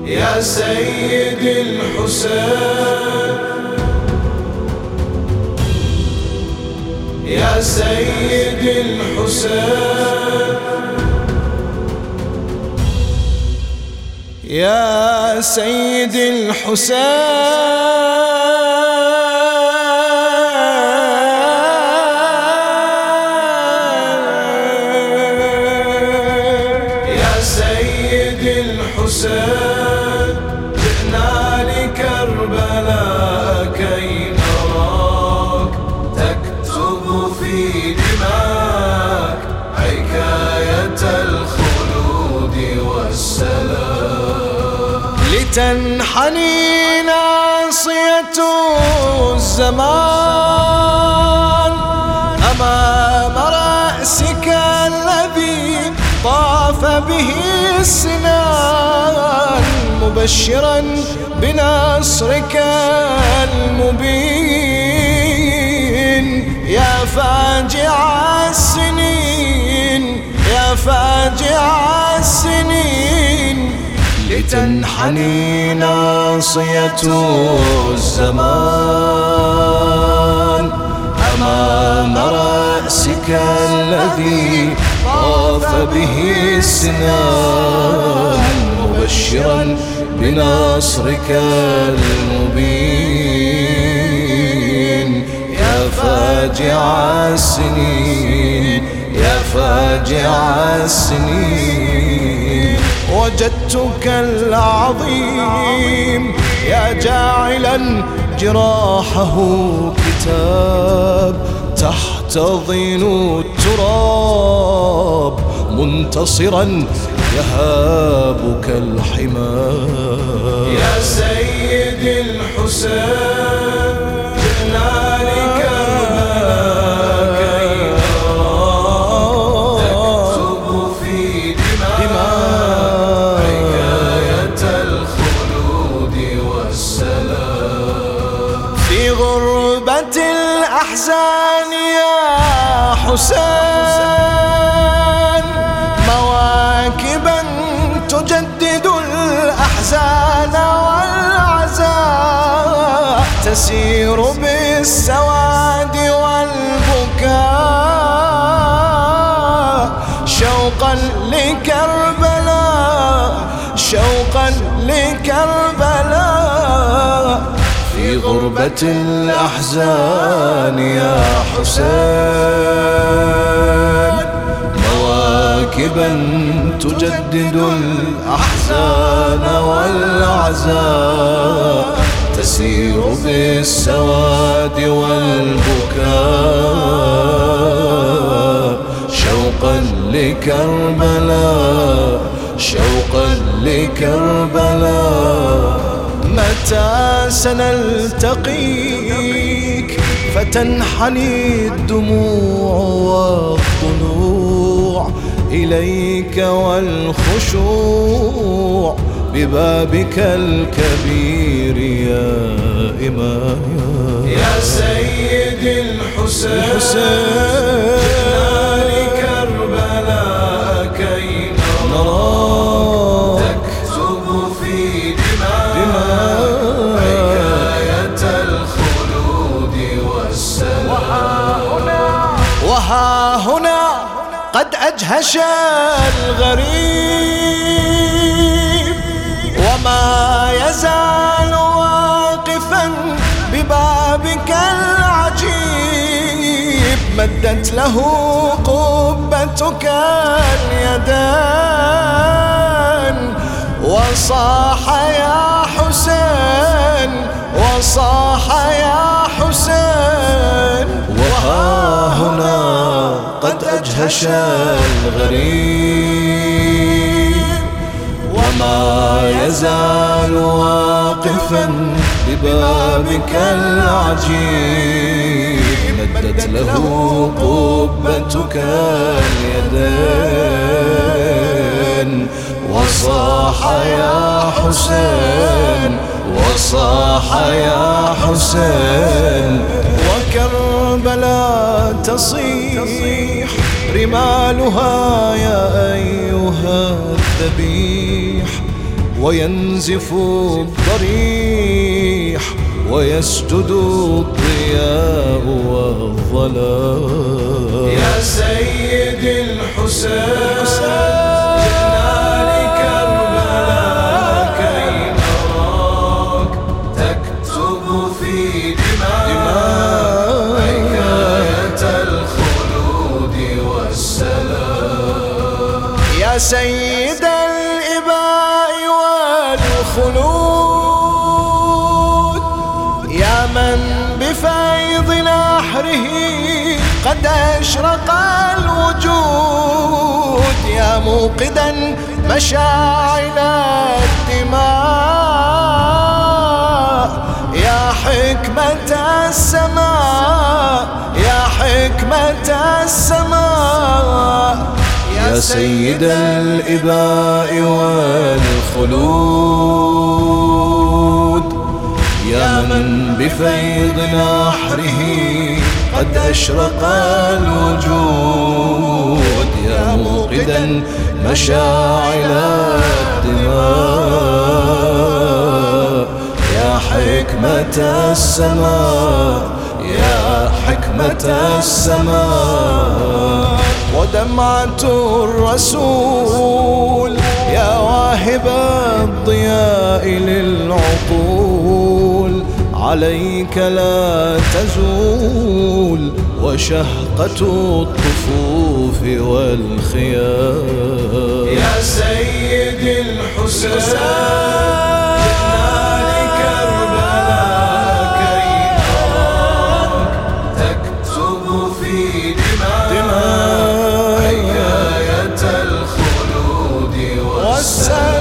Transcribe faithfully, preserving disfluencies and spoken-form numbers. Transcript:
يا سيد الحسين، يا سيد الحسين، يا سيد الحسين، يا سيد الحسين، جئنا لكربلاء كي نراك تكتب في دماك حكاية الخلود والسلام، لتنحني ناصية الزمان أمام رأسك الذي طاف به السنان، مبشرا بنصرك المبين. يا فاجع السنين، يا فاجع السنين، لتنحني ناصية الزمان أمام رأسك الذي طاف به السنان، مبشرا بنصرك المبين. يا فاجع السنين، يا فاجع السنين، وجدتك العظيم يا جاعلا جراحه كتاب، تحتضن التراب منتصرا يهابك الحمام. يا سيد الحسين، جئنا لكربلاء كي نراك تكتب في دماك حكاية الخلود والسلام، في غربة الأحزان يا حسين، مواكبا تجدد الأحزان والعزاء، تسير بالسواد والبكاء، شوقا لكربلاء، شوقا لكربلاء، في غربة الأحزان يا حسين، مواكبا تجدد الأحزان والعزاء، تسير بالسواد والبكاء، شوقا لكربلاء، شوقا لكربلاء. متى سنلتقيك فتنحني الدموع والضلوع إليك والخشوع ببابك الكبير يا إمام. يا سيد الحسين، جئنا لكربلاء كي نراك تكتب في دماك حكاية الخلود والسلام. وها هنا قد أجهش الغريب، وما يزال واقفا ببابك العجيب، مدت له قبتك اليدان، وصاح يا حسين، وصاح يا حسين. وها هنا قد أجهش الغريب، وما يزال واقفا ببابك العجيب، مدت له قبتك اليدين، وصاح يا حسين، وصاح يا حسين. وكربلاء تصيح رمالها يا أيها الذبيح، وينزف الضريح ويسجد الضياء والظلام. يا سيد الحسين جئنا لكربلاء كي نراك تكتب في دماء حكاية الخلود والسلام. يا سيد الإباء والخلود يا من بفيض نحره قد أشرق الوجود، يا موقدا مشاعل الدماء، يا حكمة السماء، يا حكمة السماء. يا سيد الإباء والخلود يا من بفيض نحره قد أشرق الوجود، يا موقدا مشاعل الدماء، يا حكمة السماء، يا حكمة السماء. ودمعة الرسول يا واهب الضياء للعقول، عليك لا تزول وشهقة الطفوف والخيام. يا سيد الحسين والسلام.